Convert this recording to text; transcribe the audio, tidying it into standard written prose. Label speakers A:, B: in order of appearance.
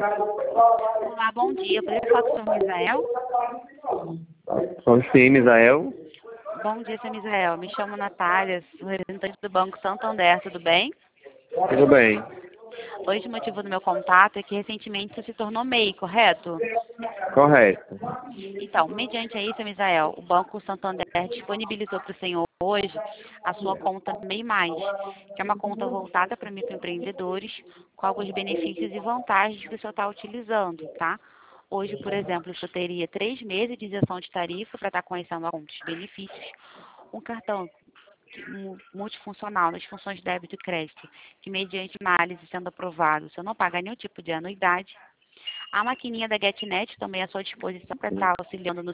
A: Olá, bom dia. Poderia falar com o senhor Misael?
B: Sim, Misael.
A: Bom dia, senhor Misael. Me chamo Natália, sou representante do Banco Santander, tudo bem?
B: Tudo bem.
A: Hoje o motivo do meu contato é que recentemente você se tornou MEI, correto?
B: Correto.
A: Então, mediante aí, senhor Misael, o Banco Santander disponibilizou para o senhor hoje a sua conta MEI+, que é uma conta voltada para microempreendedores, com alguns benefícios e vantagens que o senhor está utilizando, tá? Hoje, por exemplo, o senhor teria 3 meses de isenção de tarifa para estar conhecendo alguns benefícios, um cartão multifuncional nas funções de débito e crédito, que mediante análise sendo aprovado, o senhor não paga nenhum tipo de anuidade. A maquininha da GetNet também à sua disposição para estar auxiliando no